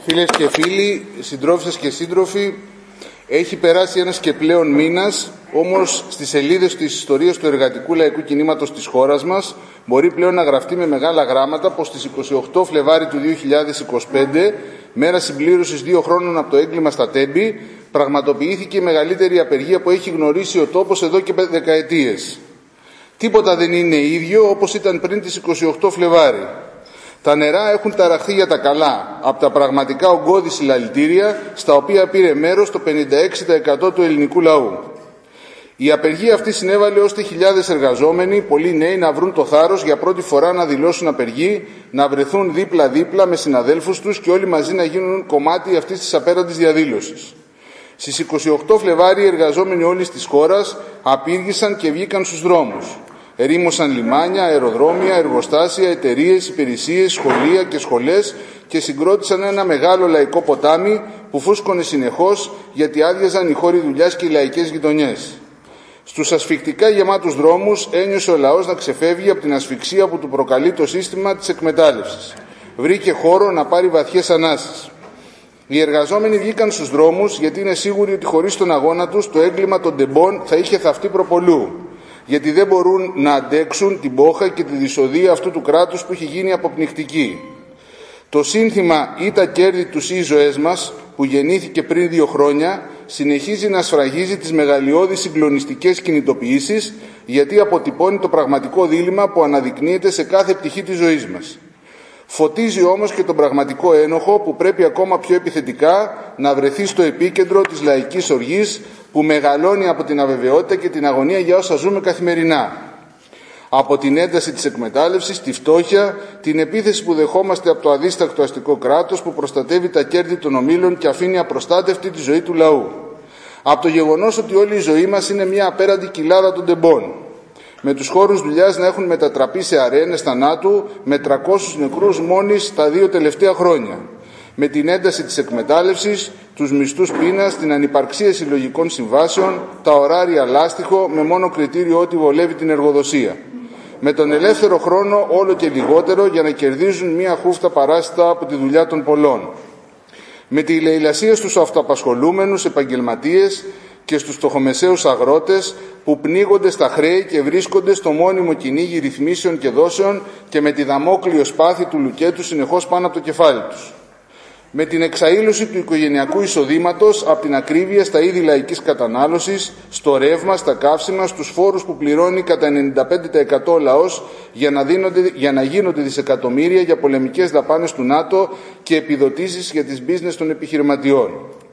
Φίλες και φίλοι, συντρόφισσες και σύντροφοι, έχει περάσει ένας και πλέον μήνας, όμως στις σελίδες της ιστορίας του εργατικού λαϊκού κινήματος της χώρας μας μπορεί πλέον να γραφτεί με μεγάλα γράμματα πως στις 28 Φλεβάρι του 2025, μέρα συμπλήρωσης 2 χρόνων από το έγκλημα στα Τέμπη, πραγματοποιήθηκε η μεγαλύτερη απεργία που έχει γνωρίσει ο τόπος εδώ και δεκαετίες. Τίποτα δεν είναι ίδιο όπως ήταν πριν τις 28 Φλεβάρι. Τα νερά έχουν ταραχθεί για τα καλά από τα πραγματικά ογκώδη συλλαλητήρια στα οποία πήρε μέρος το 56% του ελληνικού λαού. Η απεργία αυτή συνέβαλε ώστε χιλιάδες εργαζόμενοι, πολλοί νέοι, να βρουν το θάρρος για πρώτη φορά να δηλώσουν απεργή, να βρεθούν δίπλα-δίπλα με συναδέλφους τους και όλοι μαζί να γίνουν κομμάτι αυτής της απέραντης διαδήλωσης. Στις 28 Φλεβάρι οι εργαζόμενοι όλης της χώρας απήργησαν και βγήκαν στους δρόμους. Ερήμωσαν λιμάνια, αεροδρόμια, εργοστάσια, εταιρείες, υπηρεσίες, σχολεία και σχολές και συγκρότησαν ένα μεγάλο λαϊκό ποτάμι που φούσκωνε συνεχώς γιατί άδειαζαν οι χώροι δουλειάς και οι λαϊκές γειτονιές. Στους ασφυκτικά γεμάτους δρόμους ένιωσε ο λαός να ξεφεύγει από την ασφυξία που του προκαλεί το σύστημα της εκμετάλλευσης. Βρήκε χώρο να πάρει βαθιές ανάσες. Οι εργαζόμενοι βγήκαν στους δρόμους γιατί είναι σίγουροι ότι χωρίς τον αγώνα τους το έγκλημα των τεμπών θα είχε θαυτεί προπολού. Γιατί δεν μπορούν να αντέξουν την πόχα και τη δυσοδεία αυτού του κράτους που έχει γίνει αποπνιχτική. Το σύνθημα «Ή τα κέρδη τους ή οι ζωές μας» που γεννήθηκε πριν 2 χρόνια συνεχίζει να σφραγίζει τις μεγαλειώδεις συγκλονιστικές κινητοποιήσεις γιατί αποτυπώνει το πραγματικό δίλημμα που αναδεικνύεται σε κάθε πτυχή της ζωής μας. Φωτίζει όμως και τον πραγματικό ένοχο που πρέπει ακόμα πιο επιθετικά να βρεθεί στο επίκεντρο της λαϊκής οργής που μεγαλώνει από την αβεβαιότητα και την αγωνία για όσα ζούμε καθημερινά. Από την ένταση της εκμετάλλευσης, τη φτώχεια, την επίθεση που δεχόμαστε από το αδίστακτο αστικό κράτος που προστατεύει τα κέρδη των ομίλων και αφήνει απροστάτευτη τη ζωή του λαού. Από το γεγονός ότι όλη η ζωή μας είναι μια απέραντη κοιλάδα των τεμπών. Με τους χώρους δουλειάς να έχουν μετατραπεί σε αρένες θανάτου με 300 νεκρούς μόλις τα 2 τελευταία χρόνια. Με την ένταση της εκμετάλλευσης, τους μισθούς πείνας, την ανυπαρξία συλλογικών συμβάσεων, τα ωράρια λάστιχο με μόνο κριτήριο ότι βολεύει την εργοδοσία. Με τον ελεύθερο χρόνο όλο και λιγότερο για να κερδίζουν μία χούφτα παράσιτα από τη δουλειά των πολλών. Με τη λαιλασία στους αυτοαπασχολούμενους επαγγελματίες και στους φτωχομεσαίους αγρότες που πνίγονται στα χρέη και βρίσκονται στο μόνιμο κυνήγι ρυθμίσεων και δόσεων και με τη δαμόκλειο σπάθη του λουκέτου συνεχώς πάνω από το κεφάλι τους. Με την εξαήλωση του οικογενειακού εισοδήματος από την ακρίβεια στα είδη λαϊκής κατανάλωσης, στο ρεύμα, στα καύσιμα, στους φόρους που πληρώνει κατά 95% ο λαός για να γίνονται δισεκατομμύρια για πολεμικές δαπάνες του ΝΑΤΟ και επιδοτήσεις για τις business των επιχειρηματιών.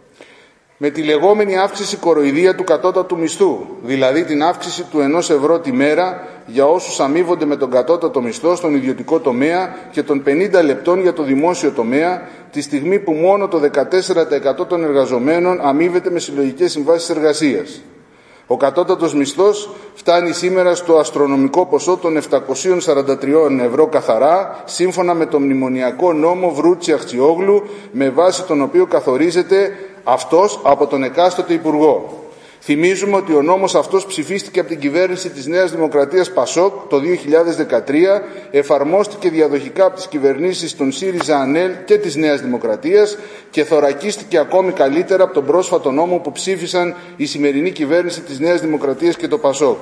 Με τη λεγόμενη αύξηση κοροϊδία του κατώτατου μισθού, δηλαδή την αύξηση του 1 ευρώ τη μέρα για όσους αμείβονται με τον κατώτατο μισθό στον ιδιωτικό τομέα και των 50 λεπτών για το δημόσιο τομέα, τη στιγμή που μόνο το 14% των εργαζομένων αμείβεται με συλλογικές συμβάσεις εργασίας. Ο κατώτατος μισθός φτάνει σήμερα στο αστρονομικό ποσό των 743 ευρώ καθαρά, σύμφωνα με το μνημονιακό νόμο Βρούτσι-Αχτσιόγλου, με βάση τον οποίο καθορίζεται αυτός από τον εκάστοτε Υπουργό. Θυμίζουμε ότι ο νόμος αυτός ψηφίστηκε από την κυβέρνηση της Νέας Δημοκρατίας Πασόκ το 2013, εφαρμόστηκε διαδοχικά από τις κυβερνήσεις των ΣΥΡΙΖΑ ΑΝΕΛ και της Νέας Δημοκρατίας και θωρακίστηκε ακόμη καλύτερα από τον πρόσφατο νόμο που ψήφισαν η σημερινή κυβέρνηση της Νέας Δημοκρατίας και το Πασόκ.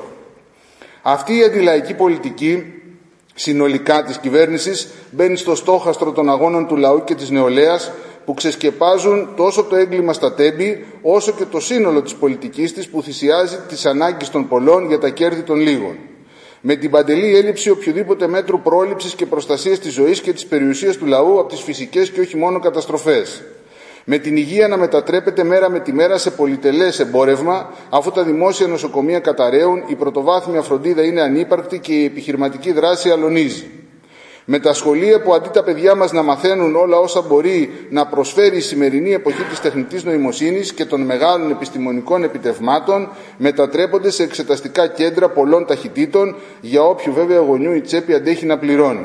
Αυτή η αντιλαϊκή πολιτική συνολικά της κυβέρνησης μπαίνει στο στόχαστρο των αγώνων του λαού και της νεολαίας που ξεσκεπάζουν τόσο το έγκλημα στα Τέμπη όσο και το σύνολο της πολιτικής της που θυσιάζει τις ανάγκες των πολλών για τα κέρδη των λίγων. Με την παντελή έλλειψη οποιοδήποτε μέτρου πρόληψης και προστασίας της ζωής και της περιουσίας του λαού από τις φυσικές και όχι μόνο καταστροφές. Με την υγεία να μετατρέπεται μέρα με τη μέρα σε πολυτελές εμπόρευμα, αφού τα δημόσια νοσοκομεία καταραίουν, η πρωτοβάθμια φροντίδα είναι ανύπαρκτη και η επιχειρηματική δράση αλωνίζει. Με τα σχολεία που αντί τα παιδιά μας να μαθαίνουν όλα όσα μπορεί να προσφέρει η σημερινή εποχή της τεχνητής νοημοσύνης και των μεγάλων επιστημονικών επιτευγμάτων, μετατρέπονται σε εξεταστικά κέντρα πολλών ταχυτήτων, για όποιου βέβαια γονιού η τσέπη αντέχει να πληρώνει.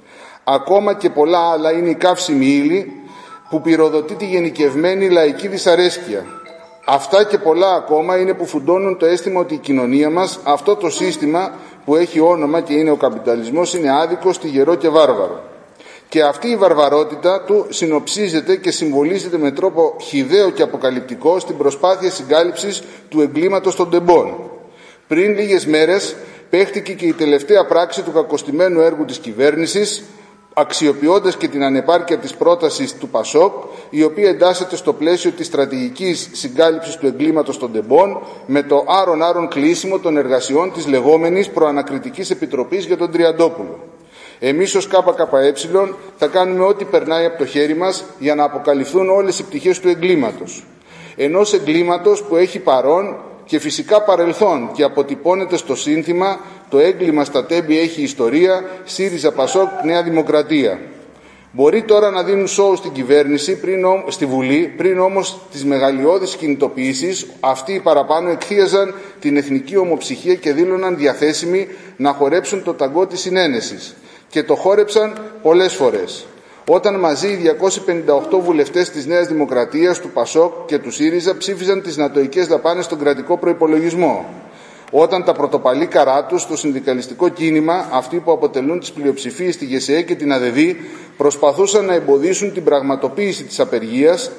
Ακόμα και πολλά άλλα είναι η καύσιμη ύλη που πυροδοτεί τη γενικευμένη λαϊκή δυσαρέσκεια. Αυτά και πολλά ακόμα είναι που φουντώνουν το αίσθημα ότι η κοινωνία μας, αυτό το σύστημα που έχει όνομα και είναι ο καπιταλισμός, είναι άδικο, τυγερό και βάρβαρο. Και αυτή η βαρβαρότητα του συνοψίζεται και συμβολίζεται με τρόπο χυδαίο και αποκαλυπτικό στην προσπάθεια συγκάλυψης του εγκλήματος των τεμπών. Πριν λίγες μέρες παίχτηκε και η τελευταία πράξη του κακοστημένου έργου της κυβέρνησης, αξιοποιώντας και την ανεπάρκεια της πρότασης του ΠΑΣΟΚ, η οποία εντάσσεται στο πλαίσιο της στρατηγικής συγκάλυψης του εγκλήματος των τεμπών με το άρον-άρον κλείσιμο των εργασιών της λεγόμενης Προανακριτικής Επιτροπής για τον Τριαντόπουλο. Εμείς ως ΚΚΕ θα κάνουμε ό,τι περνάει από το χέρι μας για να αποκαλυφθούν όλες οι πτυχές του εγκλήματος. Ενός εγκλήματος που έχει παρόν και φυσικά παρελθόν και αποτυπώνεται στο σύνθημα «Το έγκλημα στα τέμπη έχει ιστορία, ΣΥΡΙΖΑ ΠΑΣΟΚ Νέα Δημοκρατία». Μπορεί τώρα να δίνουν σόου στην κυβέρνηση, στη Βουλή, πριν όμως τις μεγαλειώδεις κινητοποιήσεις, αυτοί οι παραπάνω εκθίαζαν την εθνική ομοψυχία και δήλωναν διαθέσιμοι να χορέψουν το ταγκό της συνένεσης. Και το χόρεψαν πολλές φορές. Όταν μαζί οι 258 βουλευτές της Νέας Δημοκρατίας, του ΠΑΣΟΚ και του ΣΥΡΙΖΑ ψήφιζαν τις νατοικές δαπάνες στον κρατικό προϋπολογισμό. Όταν τα πρωτοπαλή καρά τους στο συνδικαλιστικό κίνημα, αυτοί που αποτελούν τις πλειοψηφίες στη ΓΕΣΕΕ και την ΑΔΕΔ, προσπαθούσαν να εμποδίσουν την πραγματοποίηση της απεργίας,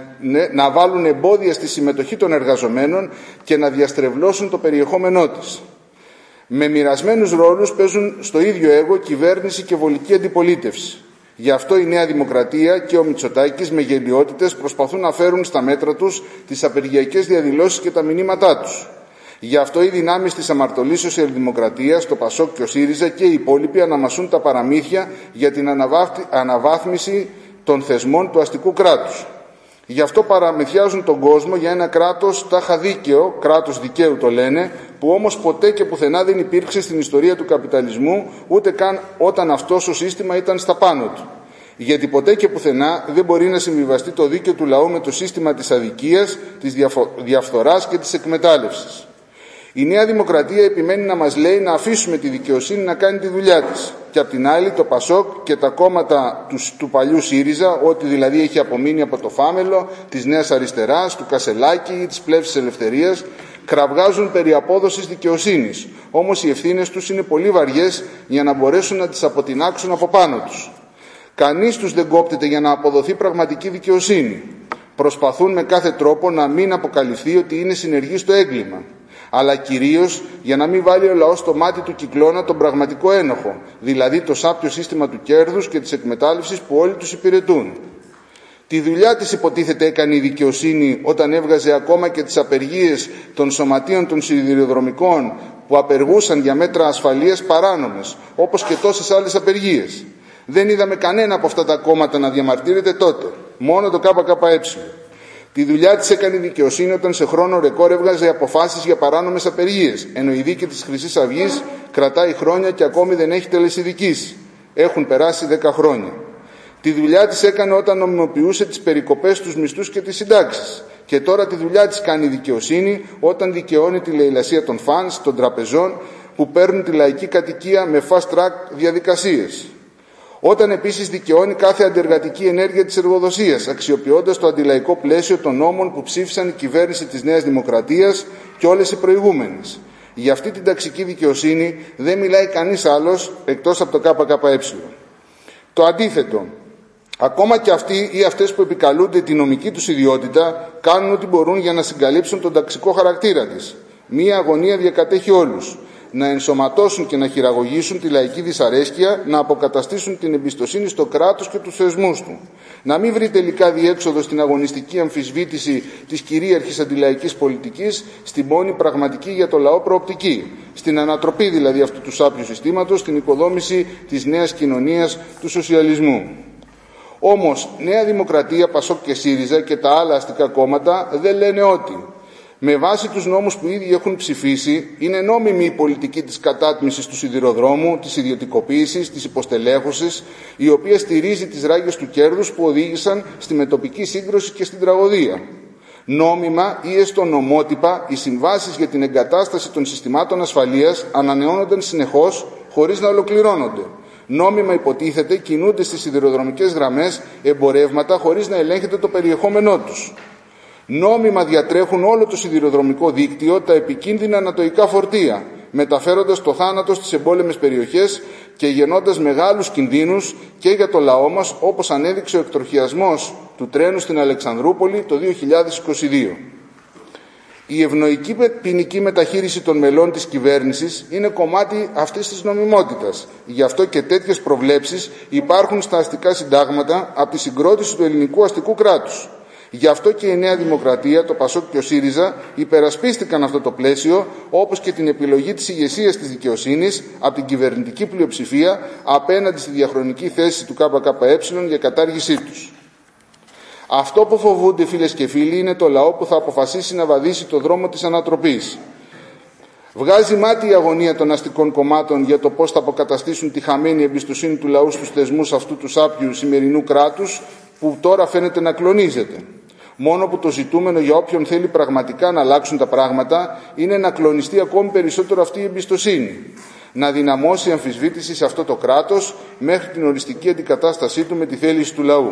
να βάλουν εμπόδια στη συμμετοχή των εργαζομένων και να διαστρεβλώσουν το περιεχόμενό της. Με μοιρασμένους ρόλους παίζουν στο ίδιο έργο κυβέρνηση και βολική αντιπολίτευση. Γι' αυτό η Νέα Δημοκρατία και ο Μητσοτάκης με γελοιότητες προσπαθούν να φέρουν στα μέτρα τους τις απεργιακές διαδηλώσεις και τα μηνύματά τους. Γι' αυτό οι δυνάμεις της αμαρτωλής σοσιαλδημοκρατίας, το ΠΑΣΟΚ και ο ΣΥΡΙΖΑ και οι υπόλοιποι αναμασούν τα παραμύθια για την αναβάθμιση των θεσμών του αστικού κράτους. Γι' αυτό παραμυθιάζουν τον κόσμο για ένα κράτος τάχα δίκαιο, κράτος δικαίου το λένε, που όμως ποτέ και πουθενά δεν υπήρξε στην ιστορία του καπιταλισμού, ούτε καν όταν αυτό το σύστημα ήταν στα πάνω του. Γιατί ποτέ και πουθενά δεν μπορεί να συμβιβαστεί το δίκαιο του λαού με το σύστημα της αδικίας, της διαφθοράς και της εκμετάλλευσης. Η Νέα Δημοκρατία επιμένει να μας λέει να αφήσουμε τη δικαιοσύνη να κάνει τη δουλειά της. Και απ' την άλλη το ΠΑΣΟΚ και τα κόμματα του παλιού ΣΥΡΙΖΑ, ό,τι δηλαδή έχει απομείνει από το φάμελο της Νέας Αριστεράς, του Κασελάκη ή της Πλεύσης Ελευθερίας, κραυγάζουν περί απόδοσης δικαιοσύνης. Όμως οι ευθύνες τους είναι πολύ βαριές για να μπορέσουν να τις αποτινάξουν από πάνω τους. Κανείς τους δεν κόπτεται για να αποδοθεί πραγματική δικαιοσύνη. Προσπαθούν με κάθε τρόπο να μην αποκαλυφθεί ότι είναι συνεργοί στο έγκλημα. Αλλά κυρίως για να μην βάλει ο λαός στο μάτι του κυκλώνα τον πραγματικό ένοχο, δηλαδή το σάπιο σύστημα του κέρδους και της εκμετάλλευσης που όλοι τους υπηρετούν. Τη δουλειά της υποτίθεται έκανε η δικαιοσύνη όταν έβγαζε ακόμα και τις απεργίες των σωματείων των σιδηροδρομικών που απεργούσαν για μέτρα ασφαλείας παράνομες, όπως και τόσες άλλες απεργίες. Δεν είδαμε κανένα από αυτά τα κόμματα να διαμαρτύρεται τότε, μόνο το ΚΚΕ. Τη δουλειά της έκανε η δικαιοσύνη όταν σε χρόνο ρεκόρ έβγαζε αποφάσεις για παράνομες απεργίες, ενώ η δίκη της Χρυσής Αυγής κρατάει χρόνια και ακόμη δεν έχει τελεσιδικήσει. Έχουν περάσει 10 χρόνια. Τη δουλειά της έκανε όταν νομιμοποιούσε τις περικοπές στους μισθούς και τις συντάξεις. Και τώρα τη δουλειά της κάνει η δικαιοσύνη όταν δικαιώνει τη λαιλασία των φανς, των τραπεζών που παίρνουν τη λαϊκή κατοικία με fast track διαδικασίες. Όταν επίσης δικαιώνει κάθε αντεργατική ενέργεια της εργοδοσίας, αξιοποιώντας το αντιλαϊκό πλαίσιο των νόμων που ψήφισαν η κυβέρνηση της Νέας Δημοκρατίας και όλες οι προηγούμενες. Για αυτή την ταξική δικαιοσύνη δεν μιλάει κανείς άλλος εκτός από το ΚΚΕ. Το αντίθετο, ακόμα και αυτοί ή αυτές που επικαλούνται τη νομική τους ιδιότητα κάνουν ό,τι μπορούν για να συγκαλύψουν τον ταξικό χαρακτήρα της. Μία αγωνία διακατέχει όλους. Να ενσωματώσουν και να χειραγωγήσουν τη λαϊκή δυσαρέσκεια, να αποκαταστήσουν την εμπιστοσύνη στο κράτος και τους θεσμούς του. Να μην βρει τελικά διέξοδο στην αγωνιστική αμφισβήτηση της κυρίαρχης αντιλαϊκής πολιτικής, στην μόνη πραγματική για το λαό προοπτική. Στην ανατροπή δηλαδή αυτού του σάπιου συστήματος, στην οικοδόμηση της νέας κοινωνίας του σοσιαλισμού. Όμως, Νέα Δημοκρατία, ΠΑΣΟΚ και ΣΥΡΙΖΑ και τα άλλα αστικά κόμματα δεν λένε ότι με βάση τους νόμους που ήδη έχουν ψηφίσει, είναι νόμιμη η πολιτική της κατάτμισης του σιδηροδρόμου, της ιδιωτικοποίησης, της υποστελέχωσης, η οποία στηρίζει τις ράγες του κέρδους που οδήγησαν στη μετοπική σύγκρουση και στην τραγωδία. Νόμιμα ή έστω νομότυπα, οι συμβάσεις για την εγκατάσταση των συστημάτων ασφαλείας ανανεώνονταν συνεχώς, χωρίς να ολοκληρώνονται. Νόμιμα υποτίθεται κινούνται στις σιδηροδρομικές γραμμές εμπορεύματα χωρίς να ελέγχεται το περιεχόμενό τους. Νόμιμα διατρέχουν όλο το σιδηροδρομικό δίκτυο τα επικίνδυνα ανατοϊκά φορτία, μεταφέροντας το θάνατο στις εμπόλεμες περιοχές και γεννώντας μεγάλους κινδύνους και για το λαό μας, όπως ανέδειξε ο εκτροχιασμός του τρένου στην Αλεξανδρούπολη το 2022. Η ευνοϊκή ποινική μεταχείριση των μελών της κυβέρνησης είναι κομμάτι αυτής της νομιμότητας. Γι' αυτό και τέτοιες προβλέψεις υπάρχουν στα αστικά συντάγματα από τη συγκρότηση του ελληνικού αστικού κράτους. Γι' αυτό και η Νέα Δημοκρατία, το ΠΑΣΟΚ και ο ΣΥΡΙΖΑ υπερασπίστηκαν αυτό το πλαίσιο, όπως και την επιλογή της ηγεσίας της δικαιοσύνης από την κυβερνητική πλειοψηφία απέναντι στη διαχρονική θέση του ΚΚΕ για κατάργησή τους. Αυτό που φοβούνται, φίλες και φίλοι, είναι το λαό που θα αποφασίσει να βαδίσει το δρόμο της ανατροπής. Βγάζει μάτι η αγωνία των αστικών κομμάτων για το πώς θα αποκαταστήσουν τη χαμένη εμπιστοσύνη του λαού στους θεσμούς αυτού του σάπιου σημερινού κράτους, που τώρα φαίνεται να κλονίζεται. Μόνο που το ζητούμενο για όποιον θέλει πραγματικά να αλλάξουν τα πράγματα είναι να κλονιστεί ακόμη περισσότερο αυτή η εμπιστοσύνη. Να δυναμώσει η αμφισβήτηση σε αυτό το κράτος μέχρι την οριστική αντικατάστασή του με τη θέληση του λαού.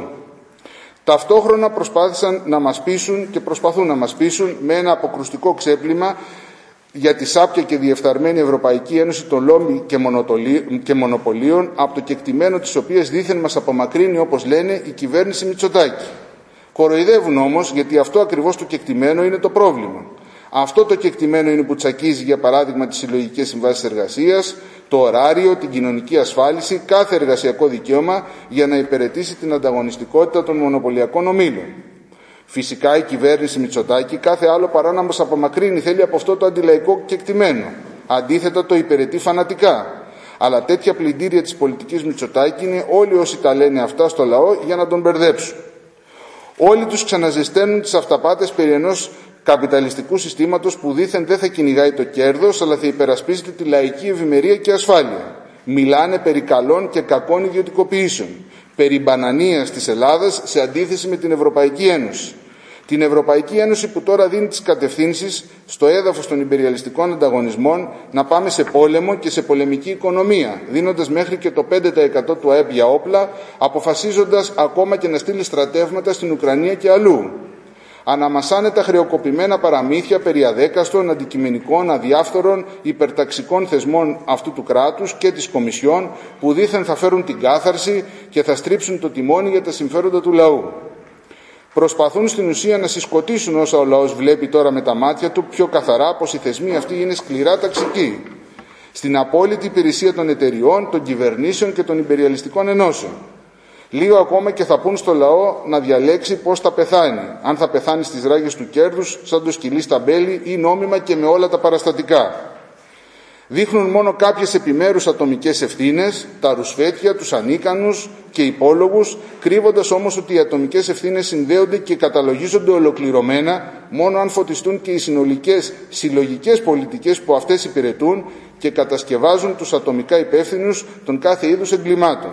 Ταυτόχρονα προσπάθησαν να μας πείσουν και προσπαθούν να μας πείσουν με ένα αποκρουστικό ξέπλυμα για τη σάπια και διεφθαρμένη Ευρωπαϊκή Ένωση των λόμπι και μονοπωλίων, από το κεκτημένο της οποίας δήθεν μας απομακρύνει, όπως λένε, η κυβέρνηση Μητσοτάκη. Κοροϊδεύουν όμως, γιατί αυτό ακριβώς το κεκτημένο είναι το πρόβλημα. Αυτό το κεκτημένο είναι που τσακίζει, για παράδειγμα, τις συλλογικές συμβάσεις εργασίας, το ωράριο, την κοινωνική ασφάλιση, κάθε εργασιακό δικαίωμα για να υπηρετήσει την ανταγωνιστικότητα των μονοπωλιακών ομίλων. Φυσικά η κυβέρνηση Μητσοτάκη κάθε άλλο παρά να μας απομακρύνει θέλει από αυτό το αντιλαϊκό κεκτημένο. Αντίθετα το υπηρετεί φανατικά. Αλλά τέτοια πλυντήρια της πολιτικής Μητσοτάκη είναι όλοι όσοι τα λένε αυτά στο λαό για να τον μπερδέψουν. Όλοι τους ξαναζεσταίνουν τις αυταπάτες περί ενός καπιταλιστικού συστήματος που δήθεν δεν θα κυνηγάει το κέρδος, αλλά θα υπερασπίζεται τη λαϊκή ευημερία και ασφάλεια. Μιλάνε περί καλών και κακών ιδιωτικοποιήσεων, περί μπανανίας της Ελλάδας σε αντίθεση με την Ευρωπαϊκή Ένωση. Την Ευρωπαϊκή Ένωση που τώρα δίνει τις κατευθύνσεις στο έδαφος των υπεριαλιστικών ανταγωνισμών να πάμε σε πόλεμο και σε πολεμική οικονομία, δίνοντας μέχρι και το 5% του ΑΕΠ για όπλα, αποφασίζοντας ακόμα και να στείλει στρατεύματα στην Ουκρανία και αλλού. Αναμασάνε τα χρεοκοπημένα παραμύθια περί αδέκαστων, αντικειμενικών, αδιάφθορων, υπερταξικών θεσμών αυτού του κράτους και της Κομισιόν, που δήθεν θα φέρουν την κάθαρση και θα στρίψουν το τιμόνι για τα συμφέροντα του λαού. Προσπαθούν στην ουσία να συσκοτήσουν όσα ο λαός βλέπει τώρα με τα μάτια του πιο καθαρά, πως οι θεσμοί αυτοί είναι σκληρά ταξικοί, στην απόλυτη υπηρεσία των εταιριών, των κυβερνήσεων και των υπεριαλιστικών ενώσεων. Λίγο ακόμα και θα πούν στο λαό να διαλέξει πώς θα πεθάνει. Αν θα πεθάνει στις ράγες του κέρδους, σαν το σκυλί στα μπέλη, ή νόμιμα και με όλα τα παραστατικά. Δείχνουν μόνο κάποιες επιμέρους ατομικές ευθύνες, τα ρουσφέτια, τους ανίκανους και υπόλογους, κρύβοντας όμως ότι οι ατομικές ευθύνες συνδέονται και καταλογίζονται ολοκληρωμένα μόνο αν φωτιστούν και οι συνολικές συλλογικές πολιτικές που αυτές υπηρετούν και κατασκευάζουν τους ατομικά υπεύθυνους των κάθε είδους εγκλημάτων.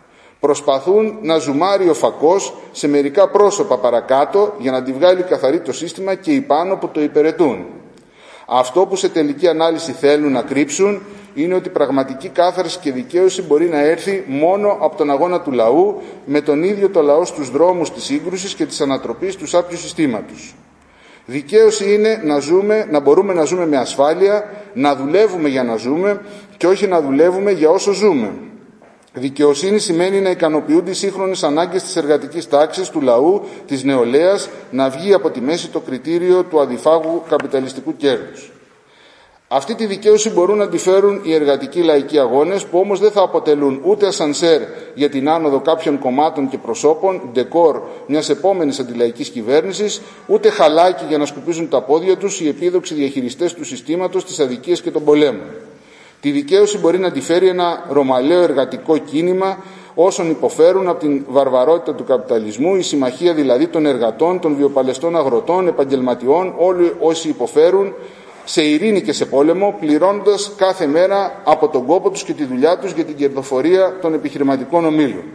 Προσπαθούν να ζουμάρει ο φακός σε μερικά πρόσωπα παρακάτω για να τη βγάλει καθαρή το σύστημα και οι πάνω που το υπηρετούν. Αυτό που σε τελική ανάλυση θέλουν να κρύψουν είναι ότι πραγματική κάθαρση και δικαίωση μπορεί να έρθει μόνο από τον αγώνα του λαού, με τον ίδιο το λαό στους δρόμους της σύγκρουσης και της ανατροπής του σάπιου συστήματος. Δικαίωση είναι να μπορούμε να ζούμε με ασφάλεια, να δουλεύουμε για να ζούμε και όχι να δουλεύουμε για όσο ζούμε. Δικαιοσύνη σημαίνει να ικανοποιούνται οι σύγχρονες ανάγκες της εργατικής τάξης, του λαού, της νεολαίας, να βγει από τη μέση το κριτήριο του αδιφάγου καπιταλιστικού κέρδους. Αυτή τη δικαίωση μπορούν να τη φέρουν οι εργατικοί λαϊκοί αγώνες, που όμως δεν θα αποτελούν ούτε ασανσέρ για την άνοδο κάποιων κομμάτων και προσώπων, ντεκόρ μιας επόμενης αντιλαϊκής κυβέρνησης, ούτε χαλάκι για να σκουπίζουν τα πόδια τους οι επίδοξοι διαχειριστές του συστήματος, της αδικίας και των πολέμων. Τη δικαίωση μπορεί να τη φέρει ένα ρωμαλαίο εργατικό κίνημα όσων υποφέρουν από την βαρβαρότητα του καπιταλισμού, η συμμαχία δηλαδή των εργατών, των βιοπαλαιστών αγροτών, επαγγελματιών, όλοι όσοι υποφέρουν σε ειρήνη και σε πόλεμο, πληρώνοντας κάθε μέρα από τον κόπο τους και τη δουλειά τους για την κερδοφορία των επιχειρηματικών ομίλων.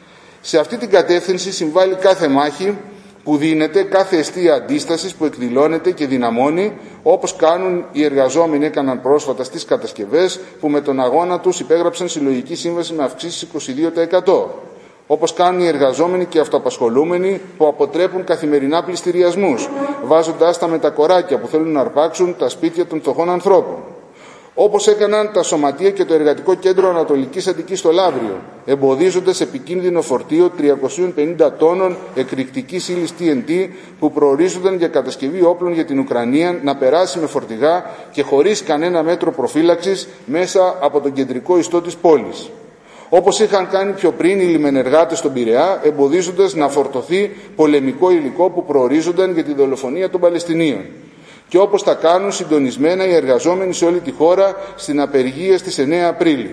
Σε αυτή την κατεύθυνση συμβάλλει κάθε μάχη που δίνεται, κάθε αιστεία αντίστασης που εκδηλώνεται και δυναμώνει, όπως κάνουν οι εργαζόμενοι έκαναν πρόσφατα στις κατασκευές, που με τον αγώνα τους υπέγραψαν συλλογική σύμβαση με αυξήσεις 22%. Όπως κάνουν οι εργαζόμενοι και οι αυτοαπασχολούμενοι που αποτρέπουν καθημερινά πληστηριασμούς, βάζοντάς τα με τα κοράκια που θέλουν να αρπάξουν τα σπίτια των φτωχών ανθρώπων. όπως έκαναν τα Σωματεία και το Εργατικό Κέντρο Ανατολικής Αττικής στο Λαύριο, εμποδίζοντας επικίνδυνο φορτίο 350 τόνων εκρηκτικής ύλης TNT που προορίζονταν για κατασκευή όπλων για την Ουκρανία να περάσει με φορτηγά και χωρίς κανένα μέτρο προφύλαξης μέσα από τον κεντρικό ιστό της πόλης. Όπως είχαν κάνει πιο πριν οι λιμενεργάτες στον Πειραιά, εμποδίζοντας να φορτωθεί πολεμικό υλικό που προορίζονταν για τη δολοφονία των Παλαιστινίων. Και όπως τα κάνουν συντονισμένα οι εργαζόμενοι σε όλη τη χώρα στην απεργία στις 9 Απρίλη.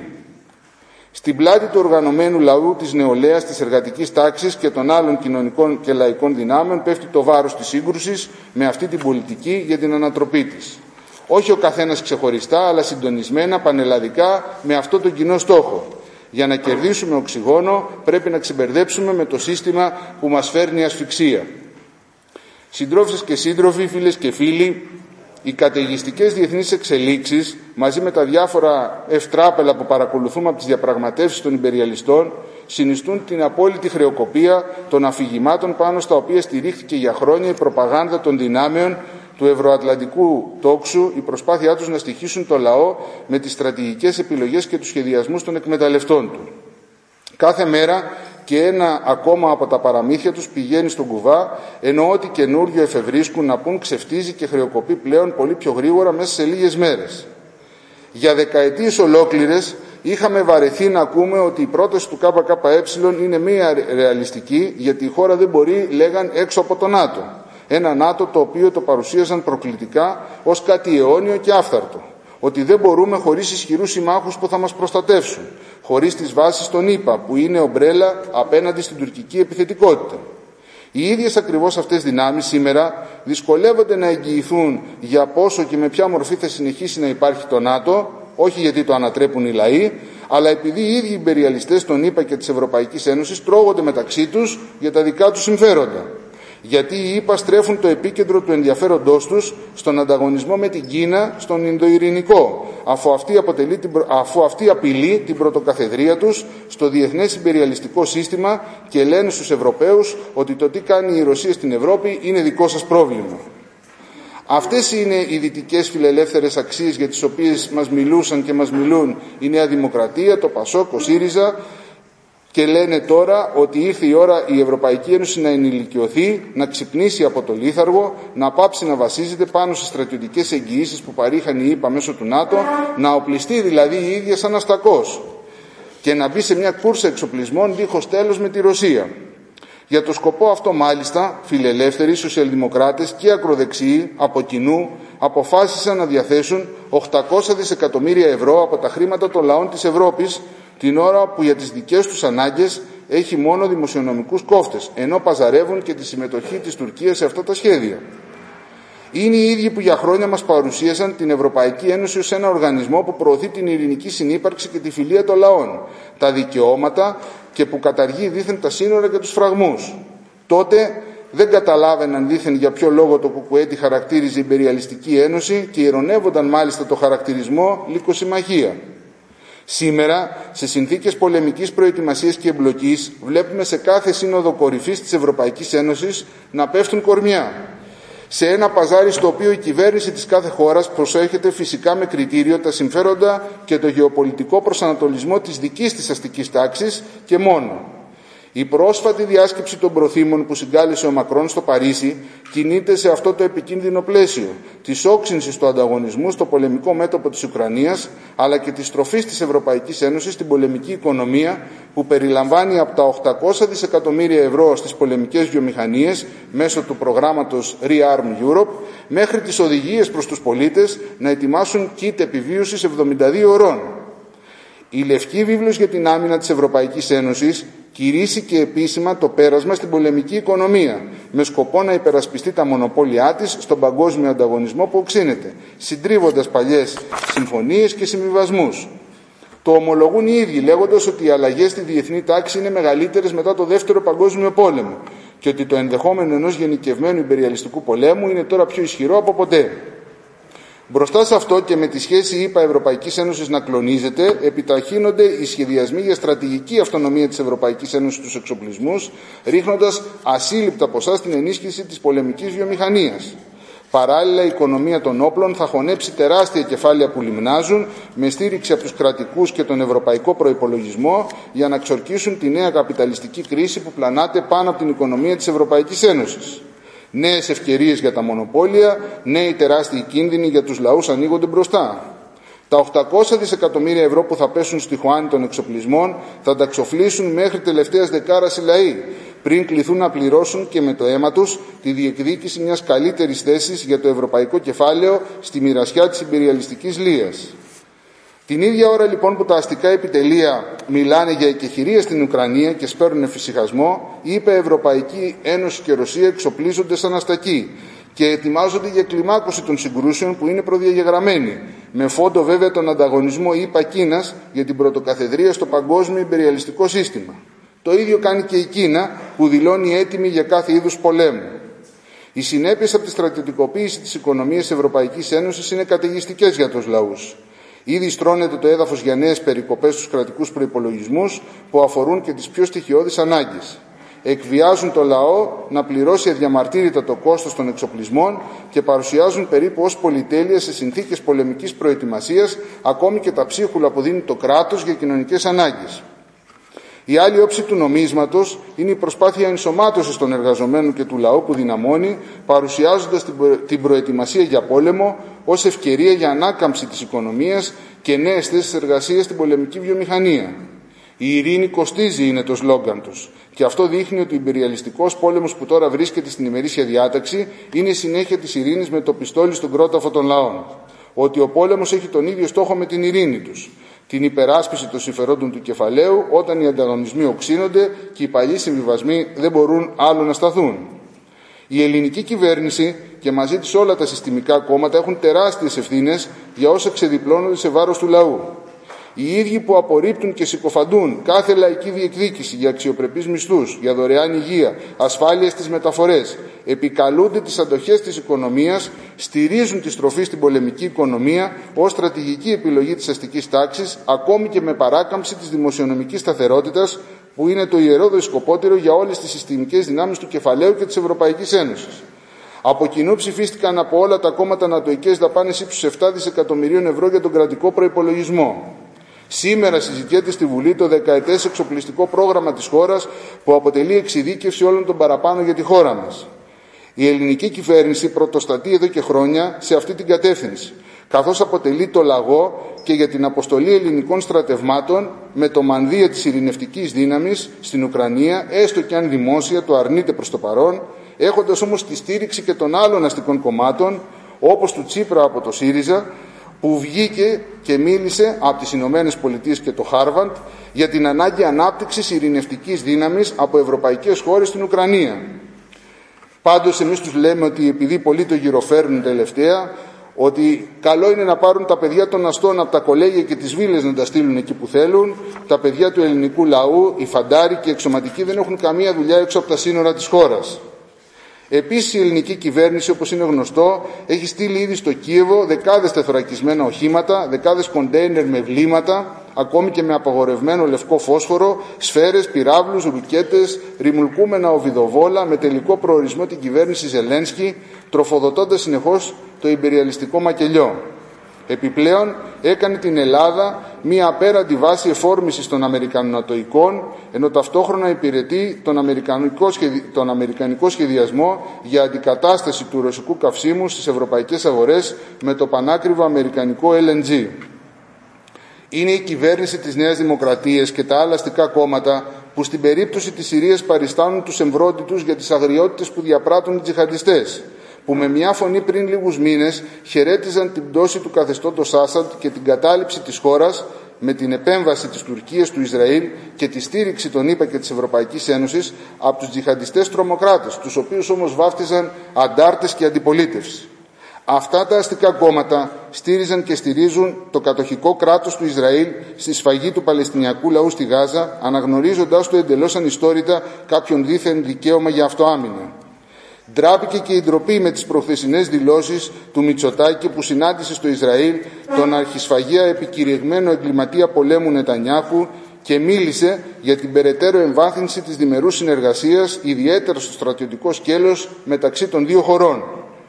Στην πλάτη του οργανωμένου λαού, της νεολαίας, της εργατικής τάξης και των άλλων κοινωνικών και λαϊκών δυνάμεων πέφτει το βάρος της σύγκρουσης με αυτή την πολιτική για την ανατροπή της. Όχι ο καθένας ξεχωριστά, αλλά συντονισμένα, πανελλαδικά, με αυτό τον κοινό στόχο. Για να κερδίσουμε οξυγόνο πρέπει να ξεμπερδέψουμε με το σύστημα που μας φέρνει ασφυξία. Συντρόφισσες και σύντροφοι, φίλες και φίλοι, οι καταιγιστικές διεθνείς εξελίξεις, μαζί με τα διάφορα ευτράπελα που παρακολουθούμε από τις διαπραγματεύσεις των ιμπεριαλιστών, συνιστούν την απόλυτη χρεοκοπία των αφηγημάτων πάνω στα οποία στηρίχθηκε για χρόνια η προπαγάνδα των δυνάμεων του ευρωατλαντικού τόξου, η προσπάθειά τους να στοιχίσουν το λαό με τις στρατηγικές επιλογές και τους σχεδιασμούς των εκμεταλλευτών του. Κάθε μέρα και ένα ακόμα από τα παραμύθια τους πηγαίνει στον κουβά, ενώ ό,τι καινούριο εφευρίσκουν να πούν ξεφτίζει και χρεοκοπεί πλέον πολύ πιο γρήγορα μέσα σε λίγες μέρες. Για δεκαετίες ολόκληρες είχαμε βαρεθεί να ακούμε ότι η πρόταση του ΚΚΕ είναι μία ρεαλιστική, γιατί η χώρα δεν μπορεί, λέγαν, έξω από το ΝΑΤΟ. Ένα ΝΑΤΟ το οποίο το παρουσίαζαν προκλητικά ως κάτι αιώνιο και άφθαρτο. Ότι δεν μπορούμε χωρίς ισχυρούς συμμάχους που θα μας προστατεύσουν, χωρίς τις βάσεις των ΗΠΑ που είναι ομπρέλα απέναντι στην τουρκική επιθετικότητα. Οι ίδιες ακριβώς αυτές δυνάμεις σήμερα δυσκολεύονται να εγγυηθούν για πόσο και με ποια μορφή θα συνεχίσει να υπάρχει το ΝΑΤΟ, όχι γιατί το ανατρέπουν οι λαοί, αλλά επειδή οι ίδιοι ιμπεριαλιστές των ΗΠΑ και της Ευρωπαϊκής Ένωσης τρώγονται μεταξύ τους για τα δικά τους συμφέροντα. Γιατί οι ΗΠΑ στρέφουν το επίκεντρο του ενδιαφέροντός τους στον ανταγωνισμό με την Κίνα στον Ινδοειρηνικό, αφού αυτή απειλεί την πρωτοκαθεδρία τους στο διεθνές ιμπεριαλιστικό σύστημα και λένε στους Ευρωπαίους ότι το τι κάνει η Ρωσία στην Ευρώπη είναι δικό σας πρόβλημα. Αυτές είναι οι δυτικές φιλελεύθερες αξίες για τις οποίες μας μιλούσαν και μας μιλούν η Νέα Δημοκρατία, το ΠΑΣΟΚ, ο ΣΥΡΙΖΑ, και λένε τώρα ότι ήρθε η ώρα η Ευρωπαϊκή Ένωση να ενηλικιωθεί, να ξυπνήσει από το λίθαργο, να πάψει να βασίζεται πάνω σε στρατιωτικές εγγυήσεις που παρήχαν οι ΗΠΑ μέσω του ΝΑΤΟ, να οπλιστεί δηλαδή η ίδια σαν αστακός και να μπει σε μια κούρσα εξοπλισμών δίχως τέλος με τη Ρωσία. Για το σκοπό αυτό μάλιστα, φιλελεύθεροι, σοσιαλδημοκράτες και ακροδεξιοί από κοινού αποφάσισαν να διαθέσουν 800 δισεκατομμύρια ευρώ από τα χρήματα των λαών της Ευρώπης, την ώρα που για τις δικές τους ανάγκες έχει μόνο δημοσιονομικούς κόφτες, ενώ παζαρεύουν και τη συμμετοχή της Τουρκίας σε αυτά τα σχέδια. Είναι οι ίδιοι που για χρόνια μας παρουσίασαν την Ευρωπαϊκή Ένωση ως ένα οργανισμό που προωθεί την ειρηνική συνύπαρξη και τη φιλία των λαών, τα δικαιώματα και που καταργεί δήθεν τα σύνορα και τους φραγμούς. Τότε δεν καταλάβαιναν δήθεν για ποιο λόγο το ΚΚΕ τη χαρακτήριζε Ιμπεριαλιστική Ένωση και ειρωνεύονταν μάλιστα το χαρακτηρισμό λυκοσυμμαχία. Σήμερα, σε συνθήκες πολεμικής προετοιμασίας και εμπλοκής, βλέπουμε σε κάθε σύνοδο κορυφής της Ευρωπαϊκής Ένωσης να πέφτουν κορμιά. Σε ένα παζάρι στο οποίο η κυβέρνηση της κάθε χώρας προσέχεται φυσικά με κριτήριο τα συμφέροντα και το γεωπολιτικό προσανατολισμό της δικής της αστικής τάξης και μόνο. Η πρόσφατη διάσκεψη των προθήμων που συγκάλεσε ο Μακρόν στο Παρίσι κινείται σε αυτό το επικίνδυνο πλαίσιο της όξυνσης του ανταγωνισμού στο πολεμικό μέτωπο της Ουκρανίας, αλλά και της στροφής της Ευρωπαϊκής Ένωσης στην πολεμική οικονομία που περιλαμβάνει από τα 800 δισεκατομμύρια ευρώ στις πολεμικές βιομηχανίες μέσω του προγράμματος Rearm Europe μέχρι τις οδηγίες προς τους πολίτες να ετοιμάσουν kit επιβίωσης 72 ωρών. Η Λευκή Βίβλος για την Άμυνα της Ευρωπαϊκής Ένωσης κηρύσσει επίσημα το πέρασμα στην πολεμική οικονομία, με σκοπό να υπερασπιστεί τα μονοπόλια της στον παγκόσμιο ανταγωνισμό που οξύνεται, συντρίβοντας παλιές συμφωνίες και συμβιβασμούς. Το ομολογούν οι ίδιοι, λέγοντας ότι οι αλλαγές στη διεθνή τάξη είναι μεγαλύτερες μετά το Δεύτερο Παγκόσμιο Πόλεμο και ότι το ενδεχόμενο ενός γενικευμένου ιμπεριαλιστικού πολέμου είναι τώρα πιο ισχυρό από ποτέ. Μπροστά σε αυτό και με τη σχέση ΗΠΑ-Ευρωπαϊκής Ένωσης να κλονίζεται, επιταχύνονται οι σχεδιασμοί για στρατηγική αυτονομία της Ευρωπαϊκής Ένωσης στους εξοπλισμούς, ρίχνοντας ασύλληπτα ποσά στην ενίσχυση της πολεμικής βιομηχανίας. Παράλληλα, η οικονομία των όπλων θα χωνέψει τεράστια κεφάλαια που λιμνάζουν με στήριξη από τους κρατικούς και τον ευρωπαϊκό προϋπολογισμό για να ξορκίσουν τη νέα καπιταλιστική κρίση που πλανάται πάνω από την οικονομία της Ευρωπαϊκής Ένωσης. Νέες ευκαιρίες για τα μονοπόλια, νέοι τεράστιοι κίνδυνοι για τους λαούς ανοίγονται μπροστά. Τα 800 δισεκατομμύρια ευρώ που θα πέσουν στη χουάνη των εξοπλισμών θα τα ξοφλήσουν μέχρι τελευταίας δεκάρας οι λαοί, πριν κληθούν να πληρώσουν και με το αίμα τους τη διεκδίκηση μιας καλύτερης θέσης για το ευρωπαϊκό κεφάλαιο στη μοιρασιά της ιμπεριαλιστικής λίας. Την ίδια ώρα λοιπόν που τα αστικά επιτελεία μιλάνε για εκεχηρία στην Ουκρανία και σπέρνουν εφησυχασμό, η Ευρωπαϊκή Ένωση και Ρωσία εξοπλίζονται σαν αστακοί και ετοιμάζονται για κλιμάκωση των συγκρούσεων που είναι προδιαγεγραμμένη, με φόντο βέβαια τον ανταγωνισμό ΗΠΑ-Κίνας για την πρωτοκαθεδρία στο παγκόσμιο ιμπεριαλιστικό σύστημα. Το ίδιο κάνει και η Κίνα, που δηλώνει έτοιμη για κάθε είδους πολέμου. Οι συνέπειες από τη στρατιωτικοποίηση της οικονομίας της Ευρωπαϊκής Ένωσης είναι καταιγιστικές για τους λαούς. Ήδη στρώνεται το έδαφος για νέες περικοπές στους κρατικούς προϋπολογισμούς που αφορούν και τις πιο στοιχειώδεις ανάγκες. Εκβιάζουν το λαό να πληρώσει αδιαμαρτύρητα το κόστος των εξοπλισμών και παρουσιάζουν περίπου ως πολυτέλεια σε συνθήκες πολεμικής προετοιμασίας ακόμη και τα ψίχουλα που δίνει το κράτος για κοινωνικές ανάγκες. Η άλλη όψη του νομίσματος είναι η προσπάθεια ενσωμάτωσης των εργαζομένων και του λαού που δυναμώνει, παρουσιάζοντας την προετοιμασία για πόλεμο ως ευκαιρία για ανάκαμψη της οικονομίας και νέες θέσεις εργασίας στην πολεμική βιομηχανία. Η ειρήνη κοστίζει είναι το σλόγγαν τους. Και αυτό δείχνει ότι ο ιμπεριαλιστικός πόλεμος που τώρα βρίσκεται στην ημερήσια διάταξη είναι η συνέχεια της ειρήνης με το πιστόλι στον κρόταφο των λαών. Ότι ο πόλεμος έχει τον ίδιο στόχο με την ειρήνη τους. Την υπεράσπιση των συμφερόντων του κεφαλαίου όταν οι ανταγωνισμοί οξύνονται και οι παλιοί συμβιβασμοί δεν μπορούν άλλο να σταθούν. Η ελληνική κυβέρνηση και μαζί της όλα τα συστημικά κόμματα έχουν τεράστιες ευθύνες για όσα ξεδιπλώνονται σε βάρος του λαού. Οι ίδιοι που απορρίπτουν και συκοφαντούν κάθε λαϊκή διεκδίκηση για αξιοπρεπείς μισθούς, για δωρεάν υγεία, ασφάλεια στις μεταφορές, επικαλούνται τις αντοχές της οικονομίας, στηρίζουν τη στροφή στην πολεμική οικονομία ως στρατηγική επιλογή της αστικής τάξης, ακόμη και με παράκαμψη της δημοσιονομικής σταθερότητας, που είναι το ιερό δοσκοπότερο για όλες τις συστημικές δυνάμεις του κεφαλαίου και της Ευρωπαϊκής Ένωσης. Από κοινού ψηφίστηκαν από όλα τα κόμματα ανατοικές δαπάνες ύψους 7 δισεκατομμυρίων ευρώ για τον κρατικό προϋπολογισμό. Σήμερα συζητιέται στη Βουλή το δεκαετές εξοπλιστικό πρόγραμμα της χώρας που αποτελεί εξειδίκευση όλων των παραπάνω για τη χώρα μας. Η ελληνική κυβέρνηση πρωτοστατεί εδώ και χρόνια σε αυτή την κατεύθυνση, καθώς αποτελεί το λαγό και για την αποστολή ελληνικών στρατευμάτων με το μανδύα της ειρηνευτικής δύναμης στην Ουκρανία, έστω και αν δημόσια το αρνείται προς το παρόν, έχοντας όμως τη στήριξη και των άλλων αστικών κομμάτων, όπως του Τσίπρα από το ΣΥΡΙΖΑ, που βγήκε και μίλησε από τις Ηνωμένες Πολιτείες και το Χάρβαρντ για την ανάγκη ανάπτυξης ειρηνευτικής δύναμης από ευρωπαϊκές χώρες στην Ουκρανία. Πάντως εμείς τους λέμε ότι επειδή πολλοί το γυροφέρνουν τελευταία, ότι καλό είναι να πάρουν τα παιδιά των αστών από τα κολέγια και τις βίλες να τα στείλουν εκεί που θέλουν. Τα παιδιά του ελληνικού λαού, οι φαντάροι και οι εξωματικοί δεν έχουν καμία δουλειά έξω από τα σύνορα της χώρας. Επίσης η ελληνική κυβέρνηση, όπως είναι γνωστό, έχει στείλει ήδη στο Κίεβο δεκάδες τεθωρακισμένα οχήματα, δεκάδες κοντέινερ με βλήματα, ακόμη και με απαγορευμένο λευκό φόσφορο, σφαίρες, πυράβλους, ρουκέτες, ρημουλκούμενα οβιδοβόλα με τελικό προορισμό την κυβέρνηση Ζελένσκι, τροφοδοτώντας συνεχώς το ιμπεριαλιστικό μακελιό. Επιπλέον έκανε την Ελλάδα μία απέραντη βάση εφόρμησης των Αμερικανονατοικών, ενώ ταυτόχρονα υπηρετεί τον αμερικανικό σχεδιασμό για αντικατάσταση του ρωσικού καυσίμου στις ευρωπαϊκές αγορές με το πανάκριβο αμερικανικό LNG. Είναι η κυβέρνηση της Νέας Δημοκρατίας και τα άλλα αστικά κόμματα που στην περίπτωση της Συρίας παριστάνουν τους εμβρόντιτους για τις αγριότητες που διαπράττουν οι τζιχαντιστές, που με μια φωνή πριν λίγους μήνες χαιρέτιζαν την πτώση του καθεστώτος Άσαντ και την κατάληψη της χώρας με την επέμβαση της Τουρκίας, του Ισραήλ και τη στήριξη των ΗΠΑ και της Ευρωπαϊκής Ένωσης από τους τζιχαντιστές τρομοκράτες, τους οποίους όμως βάφτιζαν αντάρτες και αντιπολίτευση. Αυτά τα αστικά κόμματα στήριζαν και στηρίζουν το κατοχικό κράτος του Ισραήλ στη σφαγή του Παλαιστινιακού λαού στη Γάζα, αναγνωρίζοντάς του εντελώς ανιστόρητα κάποιον δίθεν δικαίωμα για αυτοάμυνα. Ντράπηκε και η ντροπή με τις προχθεσινές δηλώσεις του Μητσοτάκη που συνάντησε στο Ισραήλ τον αρχισφαγία επικηρυγμένο εγκληματία πολέμου Νετανιάχου και μίλησε για την περαιτέρω εμβάθυνση της διμερούς συνεργασίας, ιδιαίτερα στο στρατιωτικό σκέλος μεταξύ των δύο χωρών.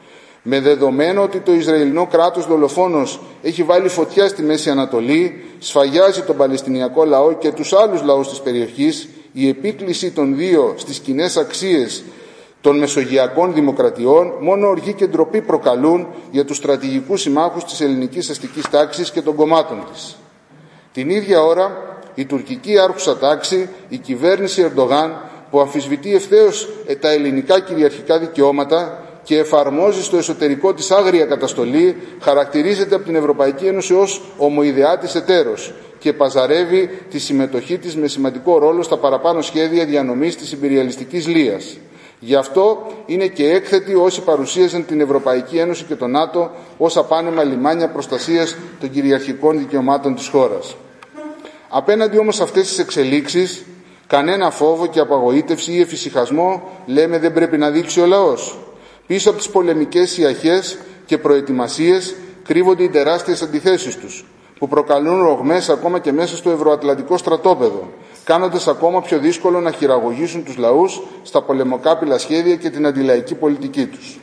με δεδομένο ότι το Ισραηλινό κράτος δολοφόνος έχει βάλει φωτιά στη Μέση Ανατολή, σφαγιάζει τον Παλαιστινιακό λαό και τους άλλους λαούς της περιοχής, η επίκληση των δύο στις κοινές αξίες των μεσογειακών δημοκρατιών μόνο οργή και ντροπή προκαλούν για τους στρατηγικούς συμμάχους της ελληνικής αστικής τάξης και των κομμάτων της. Την ίδια ώρα, η τουρκική άρχουσα τάξη, η κυβέρνηση Ερντογάν, που αμφισβητεί ευθέως τα ελληνικά κυριαρχικά δικαιώματα και εφαρμόζει στο εσωτερικό της άγρια καταστολή, χαρακτηρίζεται από την Ευρωπαϊκή Ένωση ως ομοειδεάτης εταίρος και παζαρεύει τη συμμετοχή της με σημαντικό ρόλο στα παραπάνω σχέδια διανομής της ιμπεριαλιστικής λίας. Γι' αυτό είναι και έκθετοι όσοι παρουσίαζαν την Ευρωπαϊκή Ένωση και το ΝΑΤΟ ως απάνεμα λιμάνια προστασίας των κυριαρχικών δικαιωμάτων της χώρας. Απέναντι όμως σε αυτές τις εξελίξεις, κανένα φόβο και απαγοήτευση ή εφησυχασμό, λέμε, δεν πρέπει να δείξει ο λαός. Πίσω από τις πολεμικές ιαχές και προετοιμασίες κρύβονται οι τεράστιες αντιθέσεις τους, που προκαλούν ρογμές ακόμα και μέσα στο ευρωατλαντικό στρατόπεδο, κάνοντας ακόμα πιο δύσκολο να χειραγωγήσουν τους λαούς στα πολεμοκάπηλα σχέδια και την αντιλαϊκή πολιτική τους.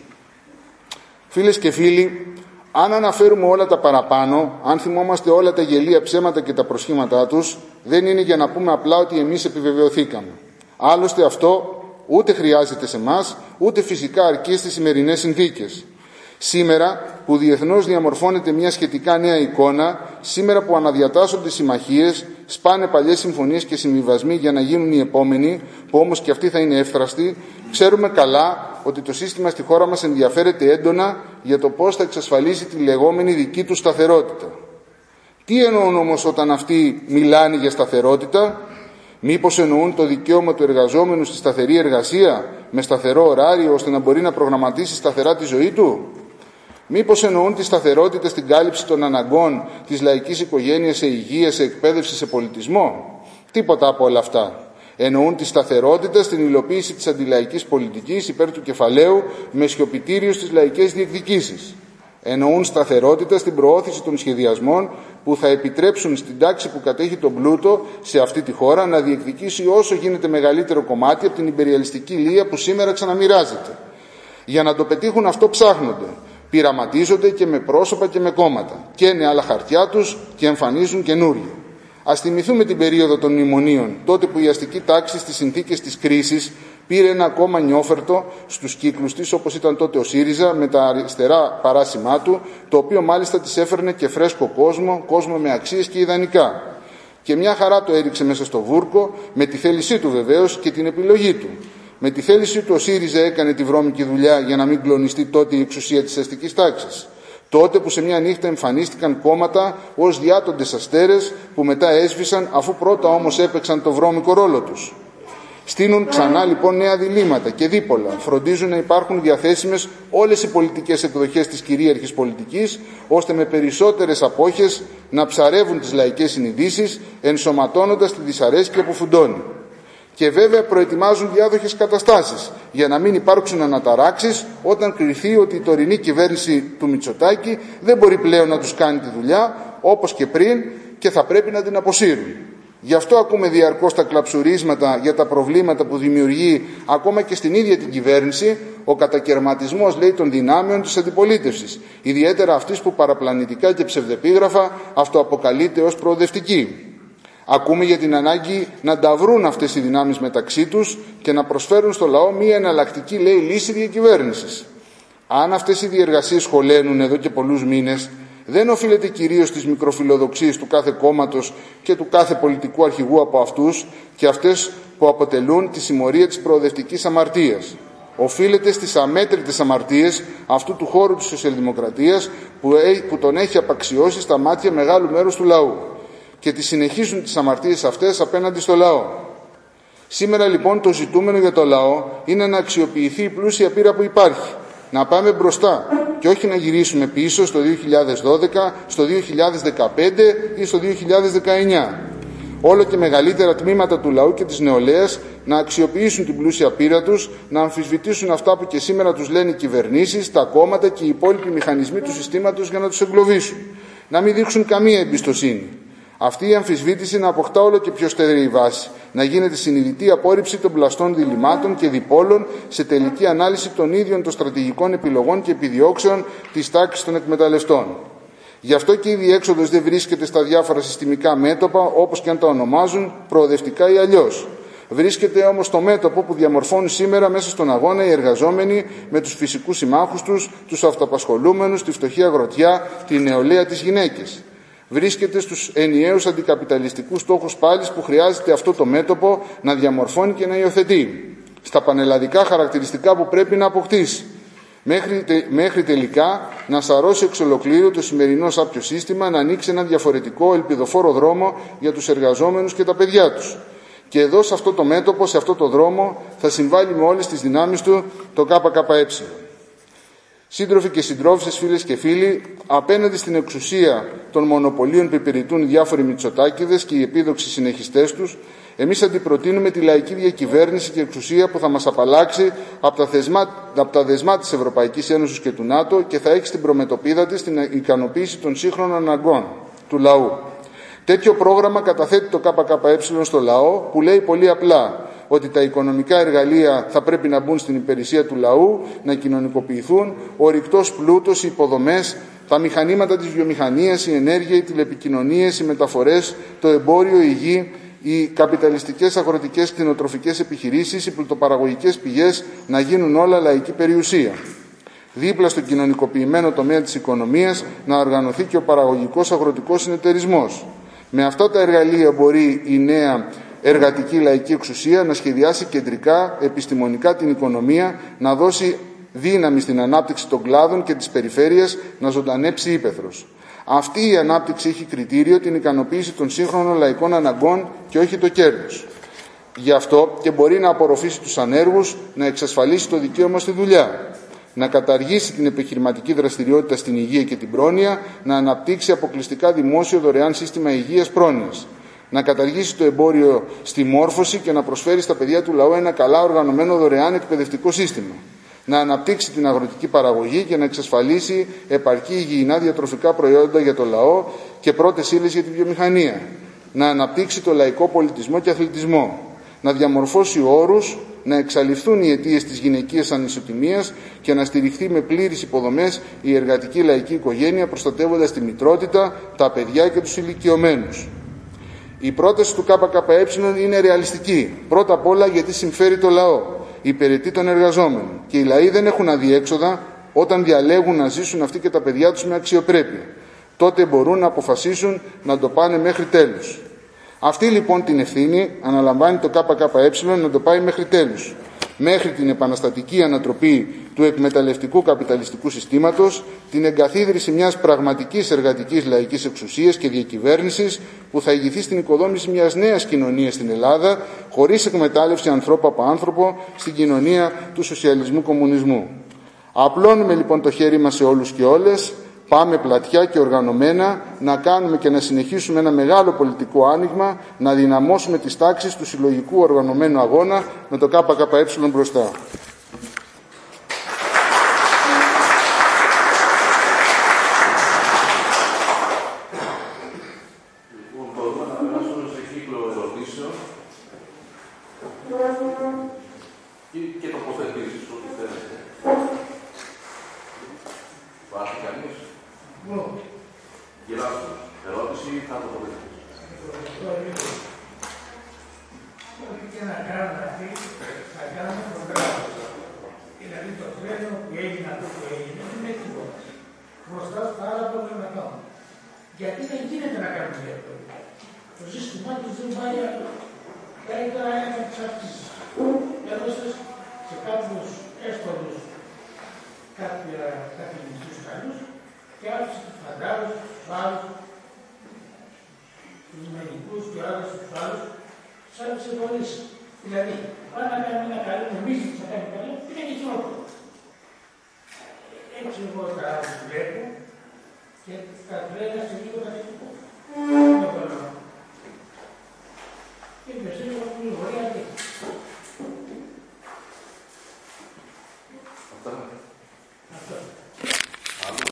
Φίλες και φίλοι, αν αναφέρουμε όλα τα παραπάνω, αν θυμόμαστε όλα τα γελία ψέματα και τα προσχήματά τους, δεν είναι για να πούμε απλά ότι εμείς επιβεβαιωθήκαμε. Άλλωστε αυτό ούτε χρειάζεται σε εμάς, ούτε φυσικά αρκεί στις σημερινές συνθήκες. Σήμερα που διεθνώς διαμορφώνεται μια σχετικά νέα εικόνα, σήμερα που αναδιατάσσονται συμμαχίες, σπάνε παλιές συμφωνίες και συμβιβασμοί για να γίνουν οι επόμενοι, που όμως και αυτοί θα είναι εύθραστοι, ξέρουμε καλά ότι το σύστημα στη χώρα μας ενδιαφέρεται έντονα για το πώς θα εξασφαλίσει τη λεγόμενη δική του σταθερότητα. Τι εννοούν όμως όταν αυτοί μιλάνε για σταθερότητα? Μήπως εννοούν το δικαίωμα του εργαζόμενου στη σταθερή εργασία, με σταθερό ωράριο, ώστε να μπορεί να προγραμματίσει σταθερά τη ζωή του? Μήπως εννοούν τη σταθερότητα στην κάλυψη των αναγκών της λαϊκής οικογένειας σε υγεία, σε εκπαίδευση, σε πολιτισμό? Τίποτα από όλα αυτά. Εννοούν τη σταθερότητα στην υλοποίηση της αντιλαϊκής πολιτικής υπέρ του κεφαλαίου με σιωπητήριο στις λαϊκές διεκδικήσεις. Εννοούν σταθερότητα στην προώθηση των σχεδιασμών που θα επιτρέψουν στην τάξη που κατέχει τον πλούτο σε αυτή τη χώρα να διεκδικήσει όσο γίνεται μεγαλύτερο κομμάτι από την ιμπεριαλιστική λία που σήμερα ξαναμοιράζεται. Για να το πετύχουν αυτό ψάχνονται, πειραματίζονται και με πρόσωπα και με κόμματα, καίνε άλλα χαρτιά τους και εμφανίζουν καινούριο. Ας θυμηθούμε την περίοδο των μνημονίων, τότε που η αστική τάξη στις συνθήκες της κρίσης πήρε ένα ακόμα νιόφερτο στους κύκλους της, όπως ήταν τότε ο ΣΥΡΙΖΑ με τα αριστερά παράσημά του, το οποίο μάλιστα της έφερνε και φρέσκο κόσμο με αξίες και ιδανικά. Και μια χαρά το έριξε μέσα στο βούρκο, με τη θέλησή του βεβαίως και την επιλογή του. Με τη θέλησή του ο ΣΥΡΙΖΑ έκανε τη βρώμικη δουλειά για να μην κλονιστεί τότε η εξουσία της αστικής τάξης. Τότε που σε μια νύχτα εμφανίστηκαν κόμματα ως διάτοντες αστέρες που μετά έσβησαν, αφού πρώτα όμως έπαιξαν το βρώμικο ρόλο τους. Στείνουν ξανά λοιπόν νέα διλήμματα και δίπολα. Φροντίζουν να υπάρχουν διαθέσιμες όλες οι πολιτικές εκδοχές της κυρίαρχης πολιτικής, ώστε με περισσότερες απόχες να ψαρεύουν τις λαϊκές συνειδήσεις, ενσωματώνοντας τη δυσαρέσκεια που φουντώνει. Και βέβαια προετοιμάζουν διάδοχες καταστάσεις για να μην υπάρξουν αναταράξεις όταν κριθεί ότι η τωρινή κυβέρνηση του Μητσοτάκη δεν μπορεί πλέον να τους κάνει τη δουλειά όπως και πριν και θα πρέπει να την αποσύρουν. Γι' αυτό ακούμε διαρκώς τα κλαψουρίσματα για τα προβλήματα που δημιουργεί ακόμα και στην ίδια την κυβέρνηση ο κατακερματισμός, λέει, των δυνάμεων της αντιπολίτευσης, ιδιαίτερα αυτής που παραπλανητικά και ψευδεπίγραφα αυτοαποκαλείται ως προοδευτική. Ακούμε για την ανάγκη να τα βρουν αυτές οι δυνάμεις μεταξύ τους και να προσφέρουν στο λαό μία εναλλακτική, λέει, λύση διακυβέρνησης. Αν αυτές οι διεργασίες χωλένουν εδώ και πολλούς μήνες, δεν οφείλεται κυρίως στις μικροφιλοδοξίες του κάθε κόμματος και του κάθε πολιτικού αρχηγού από αυτούς και αυτές που αποτελούν τη συμμορία της προοδευτικής αμαρτίας. Οφείλεται στις αμέτρητες αμαρτίες αυτού του χώρου της σοσιαλδημοκρατίας που τον έχει απαξιώσει στα μάτια μεγάλου μέρους του λαού και τις συνεχίζουν τις αμαρτίες αυτές απέναντι στο λαό. Σήμερα λοιπόν το ζητούμενο για το λαό είναι να αξιοποιηθεί η πλούσια πείρα που υπάρχει, να πάμε μπροστά και όχι να γυρίσουμε πίσω στο 2012, στο 2015 ή στο 2019. Όλο και μεγαλύτερα τμήματα του λαού και της νεολαίας να αξιοποιήσουν την πλούσια πείρα τους, να αμφισβητήσουν αυτά που και σήμερα τους λένε οι κυβερνήσεις, τα κόμματα και οι υπόλοιποι μηχανισμοί του συστήματος για να τους εγκλωβίσουν. Να μην δείξουν καμία εμπιστοσύνη. Αυτή η αμφισβήτηση να αποκτά όλο και πιο στερεή βάση, να γίνεται συνειδητή απόρριψη των πλαστών διλημάτων και διπόλων σε τελική ανάλυση των ίδιων των στρατηγικών επιλογών και επιδιώξεων της τάξης των εκμεταλλευτών. Γι' αυτό και η διέξοδος δεν βρίσκεται στα διάφορα συστημικά μέτωπα, όπως και αν τα ονομάζουν, προοδευτικά ή αλλιώς. Βρίσκεται όμως στο μέτωπο που διαμορφώνουν σήμερα μέσα στον αγώνα οι εργαζόμενοι με τους φυσικούς συμμάχους τους, τους αυτοαπασχολούμενους, τη φτωχή αγροτιά, τη νεολαία, τις γυναίκες. Βρίσκεται στους ενιαίους αντικαπιταλιστικούς στόχους πάλις που χρειάζεται αυτό το μέτωπο να διαμορφώνει και να υιοθετεί. Στα πανελλαδικά χαρακτηριστικά που πρέπει να αποκτήσει. Μέχρι τελικά να σαρώσει εξ ολοκλήρου το σημερινό σάπιο σύστημα, να ανοίξει ένα διαφορετικό, ελπιδοφόρο δρόμο για τους εργαζόμενους και τα παιδιά τους. Και εδώ σε αυτό το μέτωπο, σε αυτό το δρόμο, θα συμβάλλει με όλες τις δυνάμεις του το ΚΚΕ. Σύντροφοι και συντρόφισσες, φίλες και φίλοι, απέναντι στην εξουσία των μονοπωλίων που υπηρετούν οι διάφοροι μητσοτάκηδες και οι επίδοξοι συνεχιστές τους, εμείς αντιπροτείνουμε τη λαϊκή διακυβέρνηση και εξουσία που θα μας απαλλάξει από τα δεσμά της Ευρωπαϊκής Ένωσης και του ΝΑΤΟ και θα έχει στην προμετωπίδα της την ικανοποίηση των σύγχρονων αναγκών του λαού. Τέτοιο πρόγραμμα καταθέτει το ΚΚΕ στο λαό, που λέει πολύ απλά ότι τα οικονομικά εργαλεία θα πρέπει να μπουν στην υπηρεσία του λαού, να κοινωνικοποιηθούν, ο ρηκτός πλούτος, οι υποδομές, τα μηχανήματα της βιομηχανίας, η ενέργεια, οι τηλεπικοινωνίες, οι μεταφορές, το εμπόριο, η γη, οι καπιταλιστικές αγροτικές κτηνοτροφικές επιχειρήσεις, οι πλουτοπαραγωγικές πηγές, να γίνουν όλα λαϊκή περιουσία. Δίπλα στο κοινωνικοποιημένο τομέα της οικονομίας να οργανωθεί και ο παραγωγικός αγροτικός συνεταιρισμός. Με αυτά τα εργαλεία μπορεί η νέα εργατική λαϊκή εξουσία να σχεδιάσει κεντρικά, επιστημονικά την οικονομία, να δώσει δύναμη στην ανάπτυξη των κλάδων και της περιφέρειας, να ζωντανέψει ύπαιθρος. Αυτή η ανάπτυξη έχει κριτήριο την ικανοποίηση των σύγχρονων λαϊκών αναγκών και όχι το κέρδος. Γι' αυτό και μπορεί να απορροφήσει τους ανέργους, να εξασφαλίσει το δικαίωμα στη δουλειά, να καταργήσει την επιχειρηματική δραστηριότητα στην υγεία και την πρόνοια, να αναπτύξει αποκλειστικά δημόσιο δωρεάν σύστημα υγείας πρόνοιας, να καταργήσει το εμπόριο στη μόρφωση και να προσφέρει στα παιδιά του λαού ένα καλά οργανωμένο δωρεάν εκπαιδευτικό σύστημα, να αναπτύξει την αγροτική παραγωγή και να εξασφαλίσει επαρκή υγιεινά διατροφικά προϊόντα για το λαό και πρώτες ύλες για τη βιομηχανία, να αναπτύξει το λαϊκό πολιτισμό και αθλητισμό, να διαμορφώσει όρους, να εξαλειφθούν οι αιτίες της γυναικείας ανισοτιμίας και να στηριχθεί με πλήρεις υποδομές η εργατική λαϊκή οικογένεια, προστατεύοντας τη μητρότητα, τα παιδιά και τους ηλικιωμένους. Η πρόταση του ΚΚΕ είναι ρεαλιστική. Πρώτα απ' όλα γιατί συμφέρει το λαό, υπηρετεί τον εργαζόμενο. Και οι λαοί δεν έχουν αδιέξοδα όταν διαλέγουν να ζήσουν αυτοί και τα παιδιά τους με αξιοπρέπεια. Τότε μπορούν να αποφασίσουν να το πάνε μέχρι τέλους. Αυτή λοιπόν την ευθύνη αναλαμβάνει το ΚΚΕ να το πάει μέχρι τέλους. Μέχρι την επαναστατική ανατροπή του εκμεταλλευτικού καπιταλιστικού συστήματος, την εγκαθίδρυση μιας πραγματικής εργατικής λαϊκής εξουσίας και διακυβέρνησης που θα ηγηθεί στην οικοδόμηση μιας νέας κοινωνίας στην Ελλάδα, χωρίς εκμετάλλευση ανθρώπου από άνθρωπο, στην κοινωνία του σοσιαλισμού-κομμουνισμού. Απλώνουμε λοιπόν το χέρι μας σε όλους και όλες. Πάμε πλατιά και οργανωμένα να κάνουμε και να συνεχίσουμε ένα μεγάλο πολιτικό άνοιγμα, να δυναμώσουμε τις τάξεις του συλλογικού οργανωμένου αγώνα με το ΚΚΕ μπροστά. Και τοποθετήσεις, ό,τι θέλετε. Υπάρχει κανείς? Γελάστε. Ερώτηση ή θα τοποθετήσεις? Ό,τι και να κάνουμε αυτοί, θα κάνουμε προγράμματα. Δηλαδή το τρένο που έγινε αυτό που έγινε, δεν είναι τίποτα. Μπροστά στα άλλα προβλήματα. Γιατί δεν γίνεται να κάνουμε διαφορετικά. Το σύστημά του δεν πάει καλύτερα ένα τις αυξήσεις. Έδωσες σε κάποιους εύκολους κάποιοι μισθούς καλούς και άφησε τους φαντάρους, τους άλλους, τους μενικούς και άλλους τους άλλους, τους άφησε πολλές. Δηλαδή, πάνε να κάνουμε ένα καλό, νομίζει ότι θα κάνει καλό, είναι και χειρότερο. Έτσι εγώ τα άλλους βλέπω και τα τρένα σε λίγο τα τεχνικό. Είναι το λόγο. Και βεβαίως